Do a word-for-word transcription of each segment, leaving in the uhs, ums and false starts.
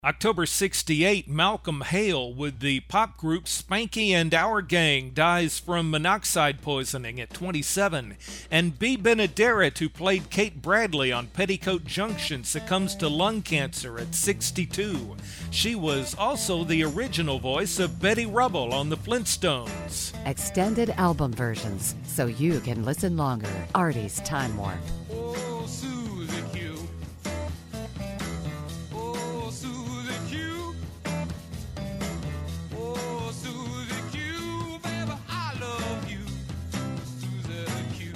October sixty-eight, Malcolm Hale with the pop group Spanky and Our Gang dies from monoxide poisoning at twenty-seven. And Bea Benaderet, who played Kate Bradley on Petticoat Junction, succumbs to lung cancer at sixty-two. She was also the original voice of Betty Rubble on the Flintstones. Extended album versions, so you can listen longer. Artie's Time Warp. Oh, Susie Q. Oh, Susie Q. Oh, Susie Q. Baby, I love you. Susie Q.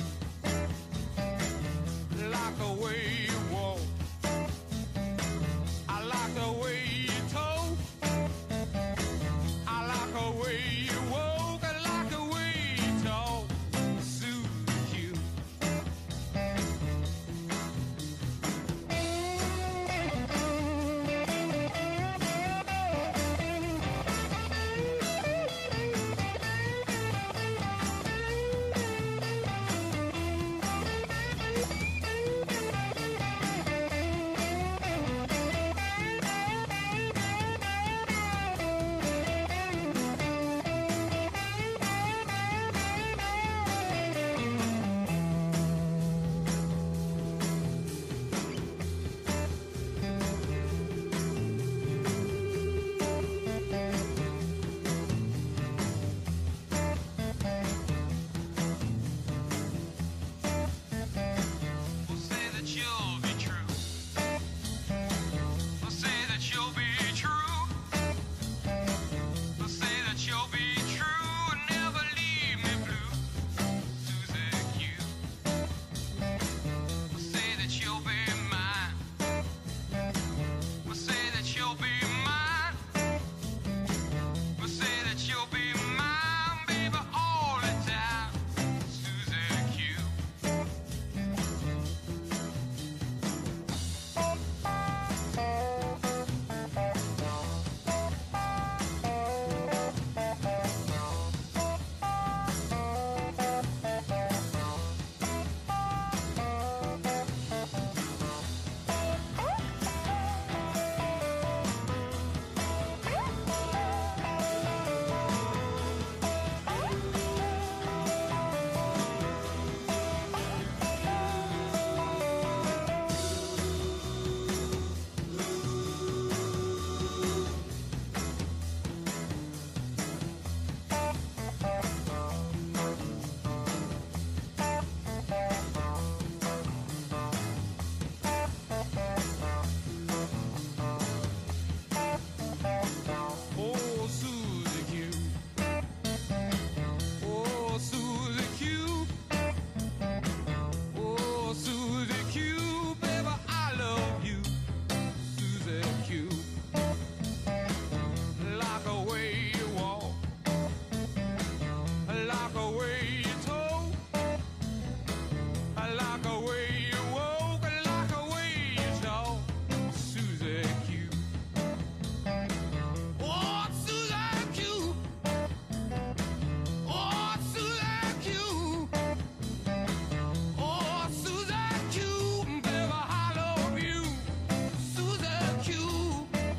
Like the way you walk. I like the way you talk. I like the way you walk. I like the way you talk. Susie Q. We'll say that you'll be true. We'll say that you'll be true. We'll say that you'll be true and never leave me blue. Susie Q. We'll say that you'll be mine. We'll say that you'll be mine. We'll say that you'll be mine, baby, all the time. Susie Q. Oh, Susie Q. Oh, Susie Q. Oh, Susie Q. Baby, I love you. Susie Q. Like the way you walk. Like the way you talk. Like the way you walk. Like the way you talk. Susie Q. Oh, Susie Q. Oh, Susie Q. Oh, Susie Q. Baby, I love you. Susie Q.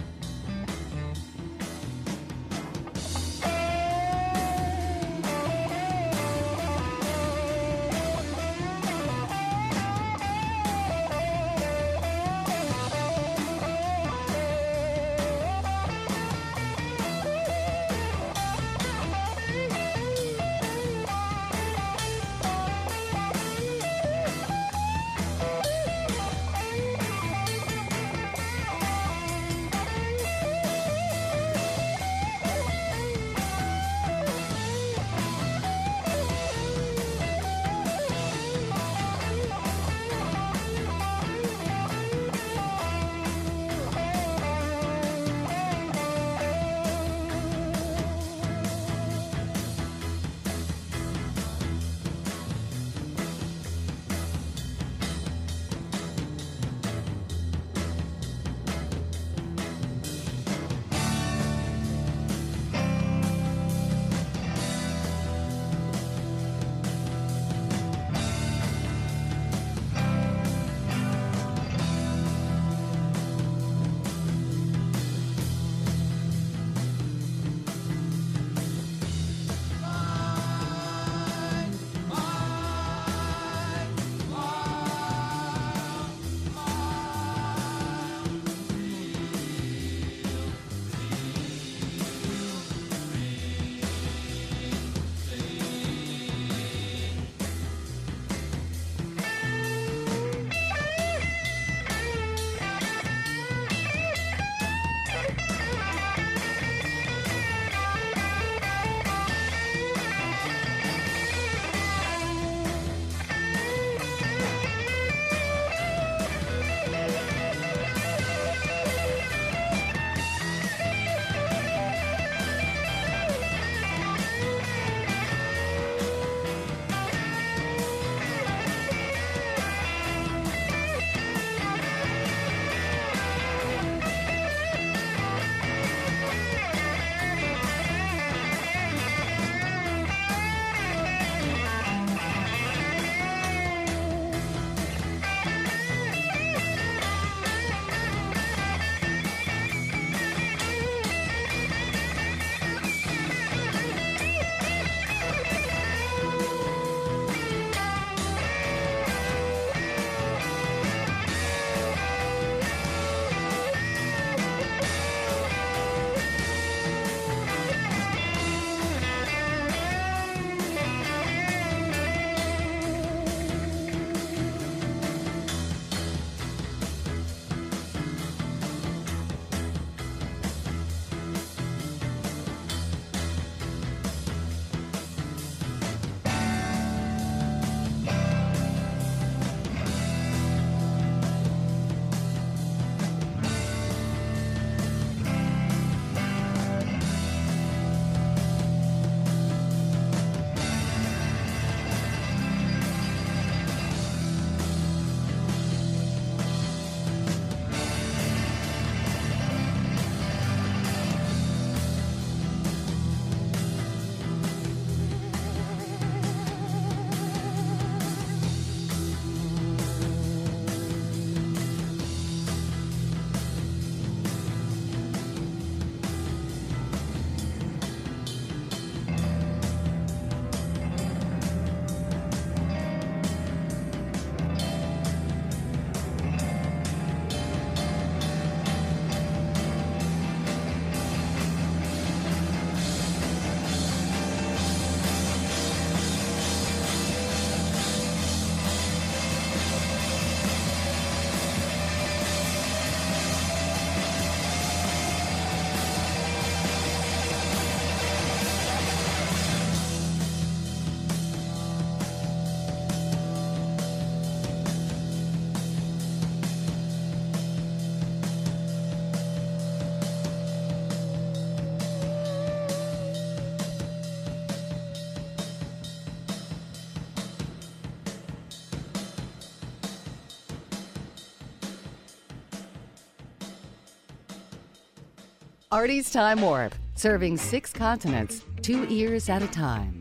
Artie's Time Warp, serving six continents, two ears at a time.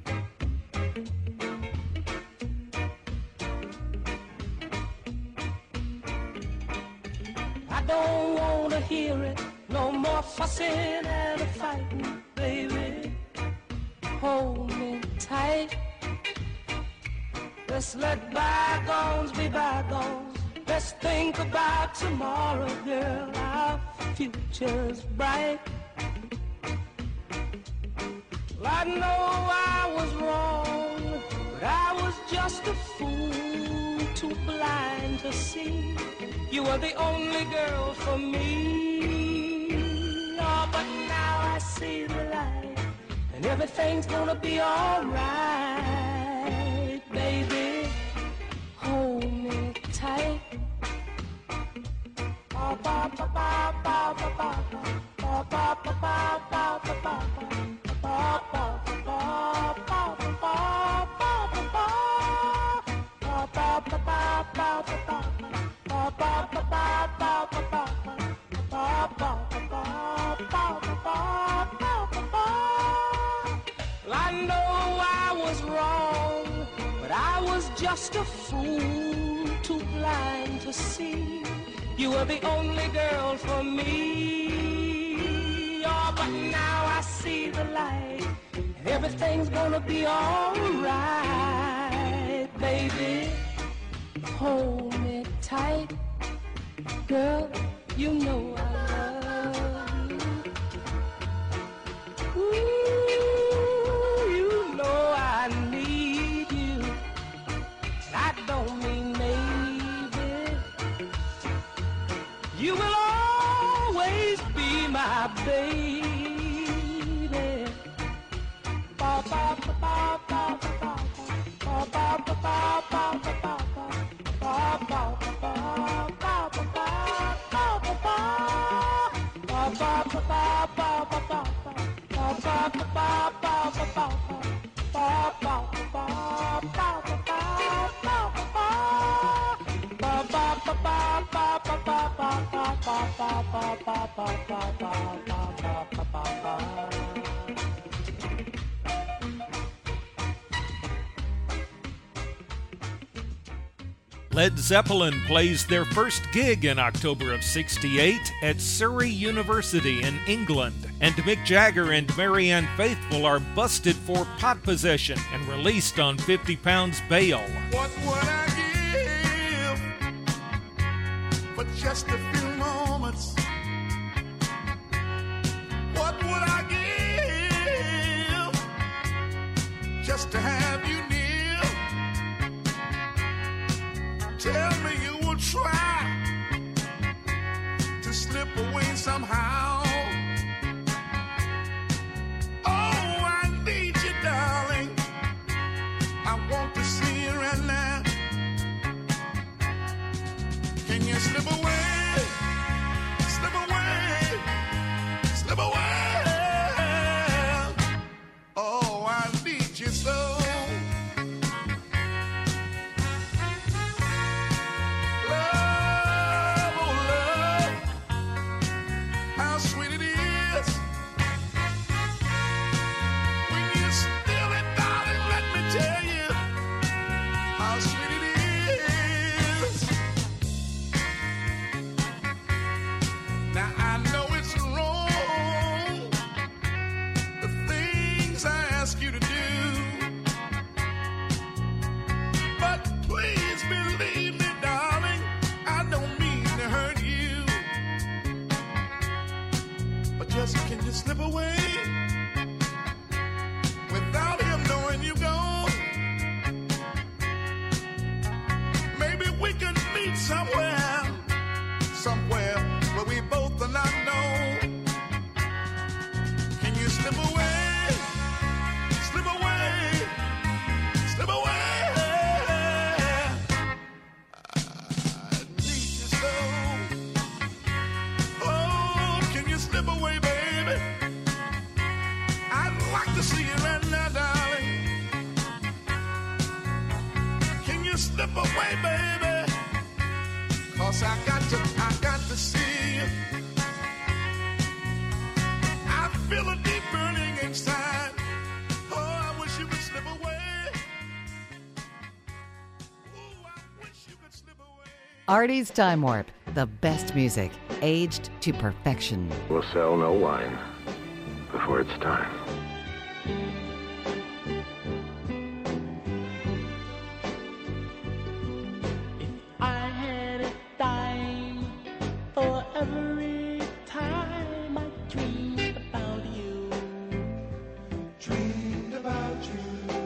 I don't want to hear it, no more fussing and a fighting, baby. Hold me tight. Let's let bygones be bygones. Let's think about tomorrow, girl. Our future's bright. Well, I know I was wrong, but I was just a fool, too blind to see. You were the only girl for me. Oh, but now I see the light, and everything's gonna be alright, baby. Hold me tight. Ba ba ba ba ba ba ba ba ba ba ba ba ba ba. I know I was wrong, but I was just a fool, too blind to see. You were the only girl for me. Oh, but now I see the light. Everything's gonna be alright, baby. Hold me tight. Girl, you know I love you. Ooh, you know I need you. I don't mean maybe. You will always be my baby. Ba ba ba ba ba ba ba ba ba ba ba ba. Led Zeppelin plays their first gig in October of sixty-eight at Surrey University in England, and Mick Jagger and Marianne Faithfull are busted for pot possession and released on fifty pounds bail. What would I give for just a few moments? What would I give just to have you near? Tell me you will try to slip away somehow. Oh, I need you, darling. I want to see you right now. Can you slip away? Slip away. Slip away. Oh, I need you so. Can you slip away without him knowing you gone? Maybe we could meet somewhere, somewhere where we both are not known. Can you slip away, slip away, slip away? I need you so. Oh, can you slip away, baby? I'd like to see you right now, darling. Can you slip away, baby? Cause I got to, I got to see you. feel a deep burning inside. Oh, I wish you could slip away. Oh, I wish you could slip away. Artie's Time Warp, the best music, aged to perfection. We'll sell no wine before it's time. I had a dime for every time I dreamed about you. Dreamed about you.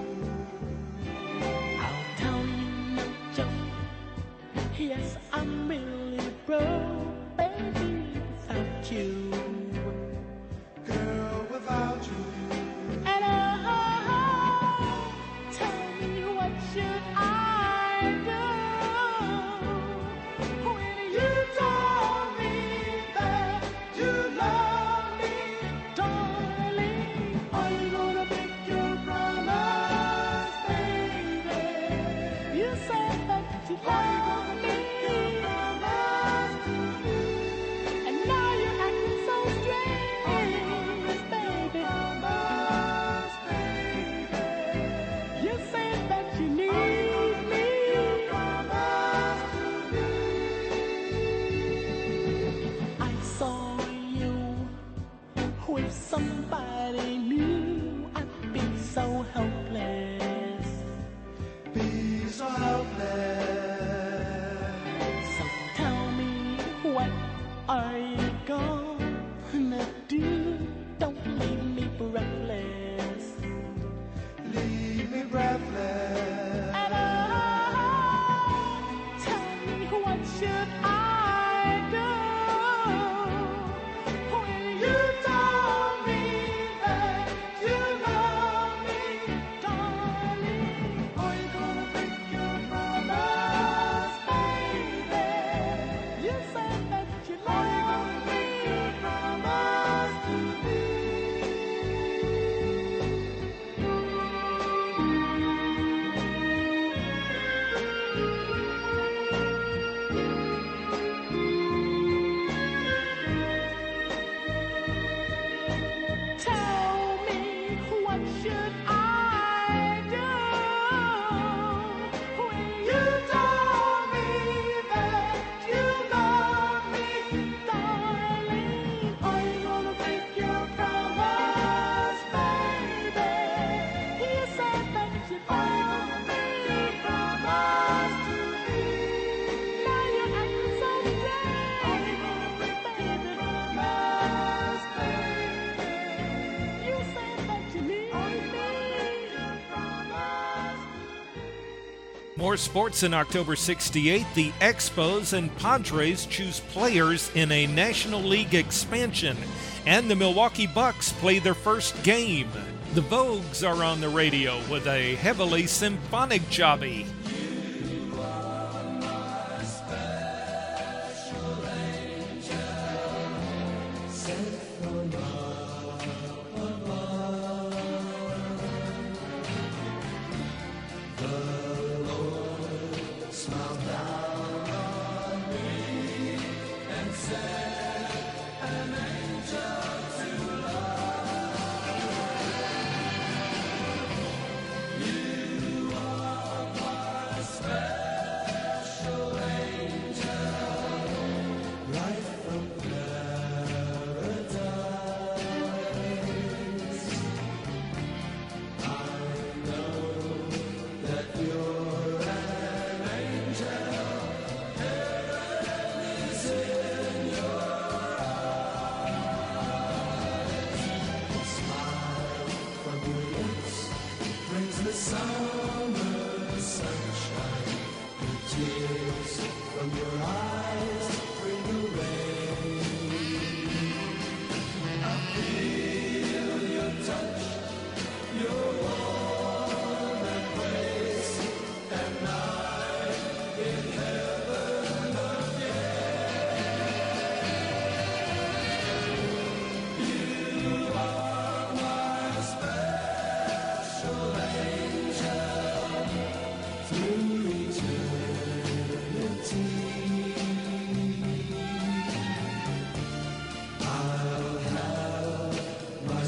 I'll tell you no joke. Yes, I'm really broke, baby, without you. Girl, without you. And oh, tell me what should I do when you told me that you love me, darling? Are you gonna break your promise, baby? You said that you love me, and now you're acting so strange, baby. You said that you need me. I saw you with somebody new. I'd be so helpless. Be so helpless. So tell me, what are you gonna do? Don't leave me breathless. Leave me breathless. And oh, tell me, what should I do when you told me that you love me, darling? Are you gonna break your promise, baby? You said that you love me. promise to me? Tell me, what should I do when you told me that you love me, darling? Are you gonna break your promise, baby? You said that you love me, Promise to me. now you're acting so Are you strange, gonna break your baby. promise, baby? You said that you need Are you gonna break me. your promise? More sports in October sixty-eight. The Expos and Padres choose players in a National League expansion, and the Milwaukee Bucks play their first game. The Vogues are on the radio with a heavily symphonic jobby.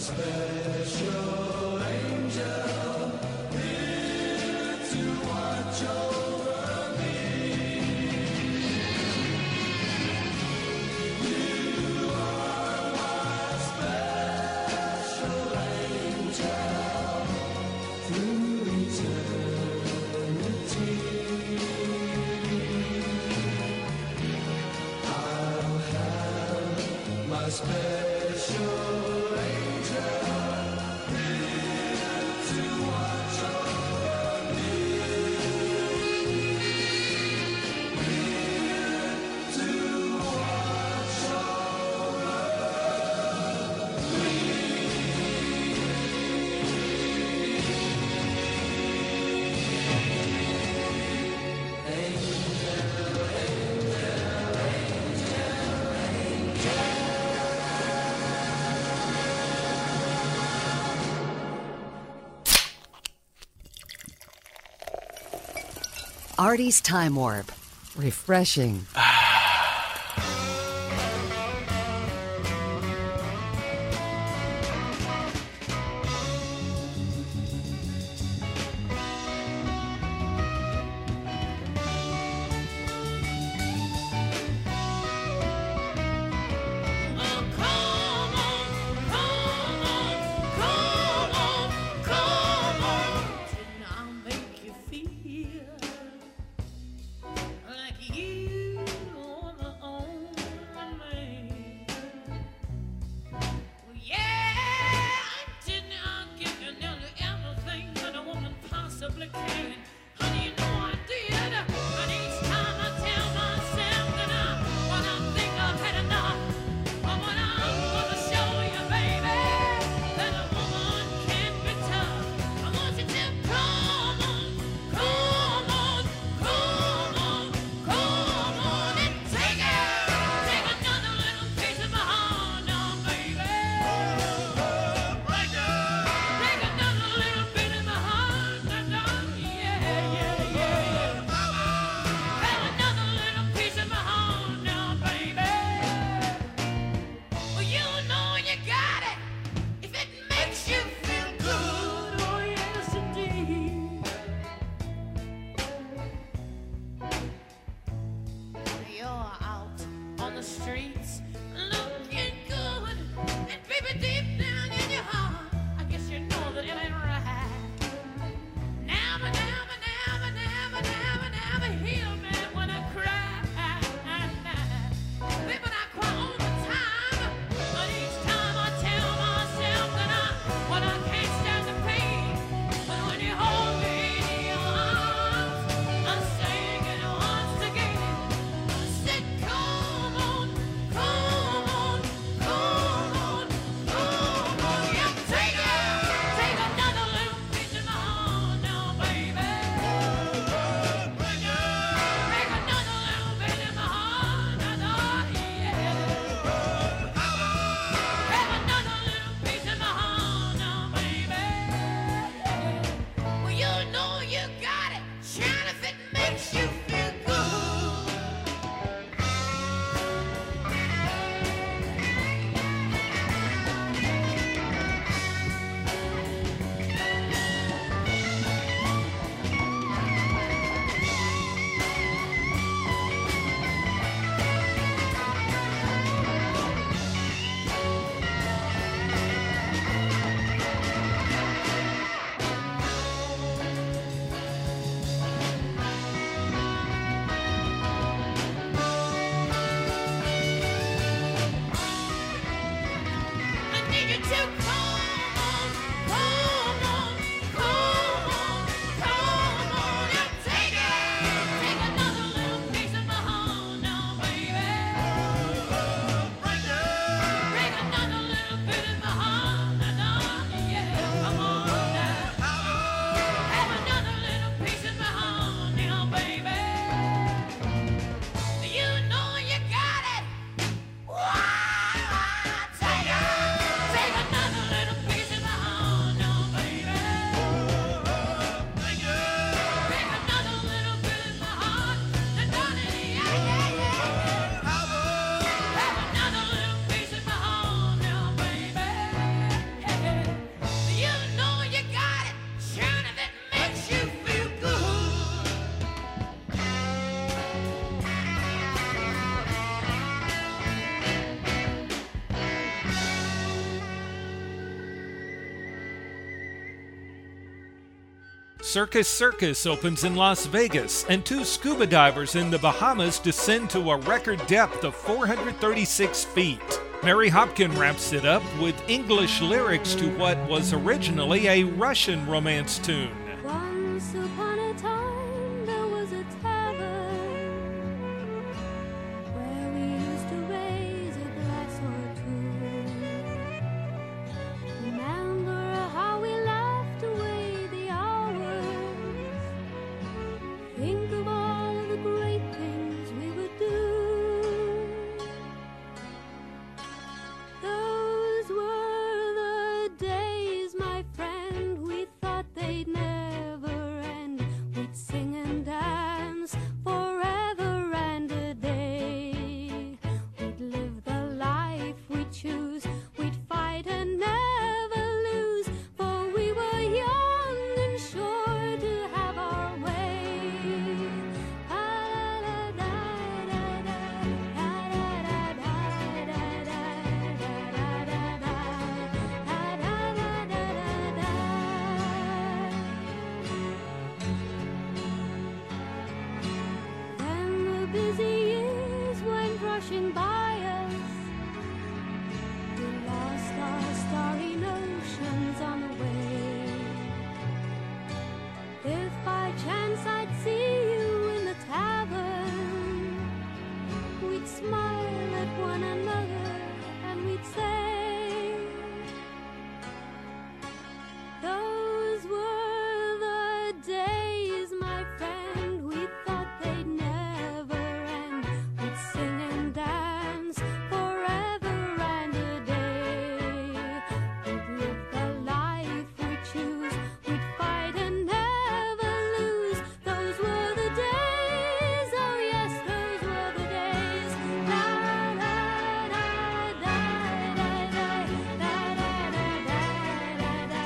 Artie's Time Warp. Refreshing. Circus Circus opens in Las Vegas, and two scuba divers in the Bahamas descend to a record depth of four hundred thirty-six feet. Mary Hopkin wraps it up with English lyrics to what was originally a Russian romance tune. Once upon a time there was a tavern where we used to raise a glass or two. Remember how we laughed away the hours. Think of all the great things we would do. Those were the days, my friend, we thought they'd never end. We'd sing and dance forever and a day. We'd live the life we choose. We'd fight and never lose, for we were young and sure to have our way. Then the busy years went rushing by us. We lost our starry notions on the way. If by chance I'd see you in the tavern, we'd smile at one another and we'd say, those were the days, my friend, we thought they'd never end. We'd sing and dance forever and a day. We'd live the life we choose. We'd fight and never lose. Those were the days, oh yes, those were the days. La la da da da da da da da da da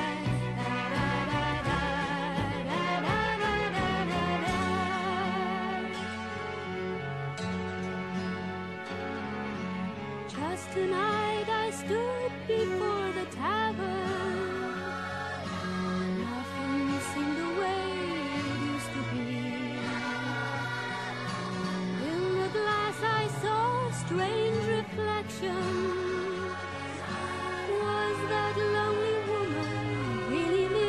Just tonight I stood before the tavern. Nothing seemed the way it used to be. In the glass I saw a strange reflection. Was that lonely woman really me?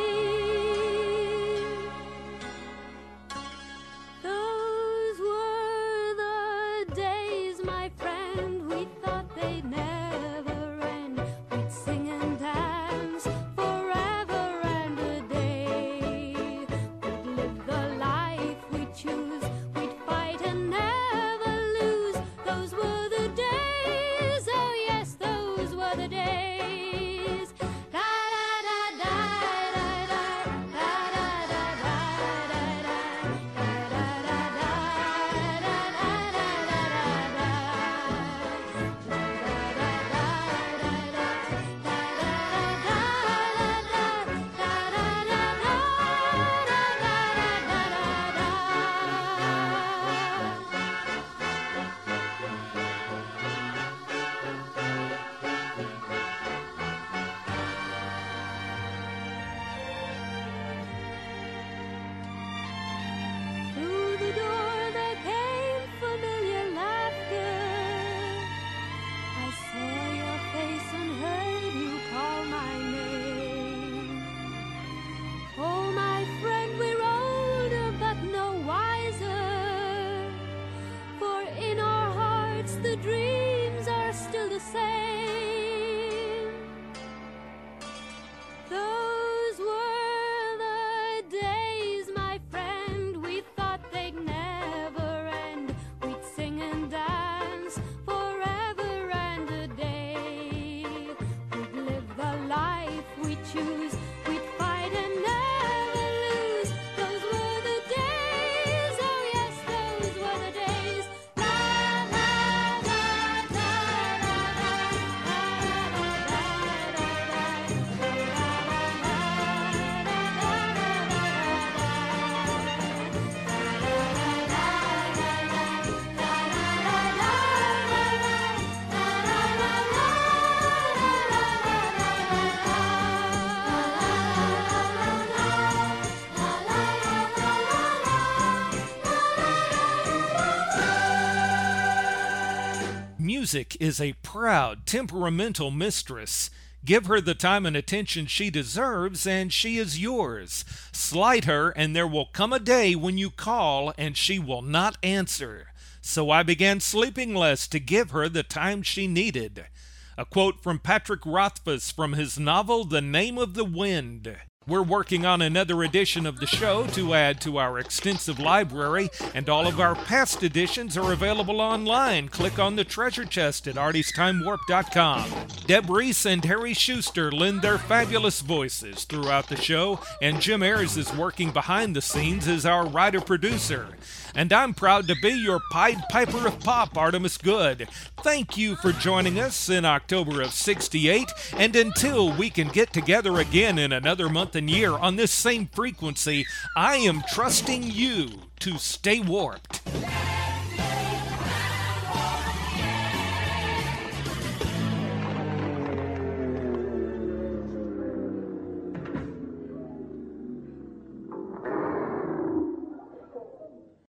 Those were the days, my friend, we thought they'd never music is a proud, temperamental mistress. Give her the time and attention she deserves, and she is yours. Slight her, and there will come a day when you call, and she will not answer. So I began sleeping less to give her the time she needed. A quote from Patrick Rothfuss from his novel The Name of the Wind. We're working on another edition of the show to add to our extensive library, and all of our past editions are available online. Click on the treasure chest at arties time warp dot com. Deb Reese and Harry Schuster lend their fabulous voices throughout the show, and Jim Ayers is working behind the scenes as our writer-producer. And I'm proud to be your Pied Piper of Pop, Artemis Good. Thank you for joining us in October of sixty-eight, and until we can get together again in another month and year on this same frequency, I am trusting you to stay warped.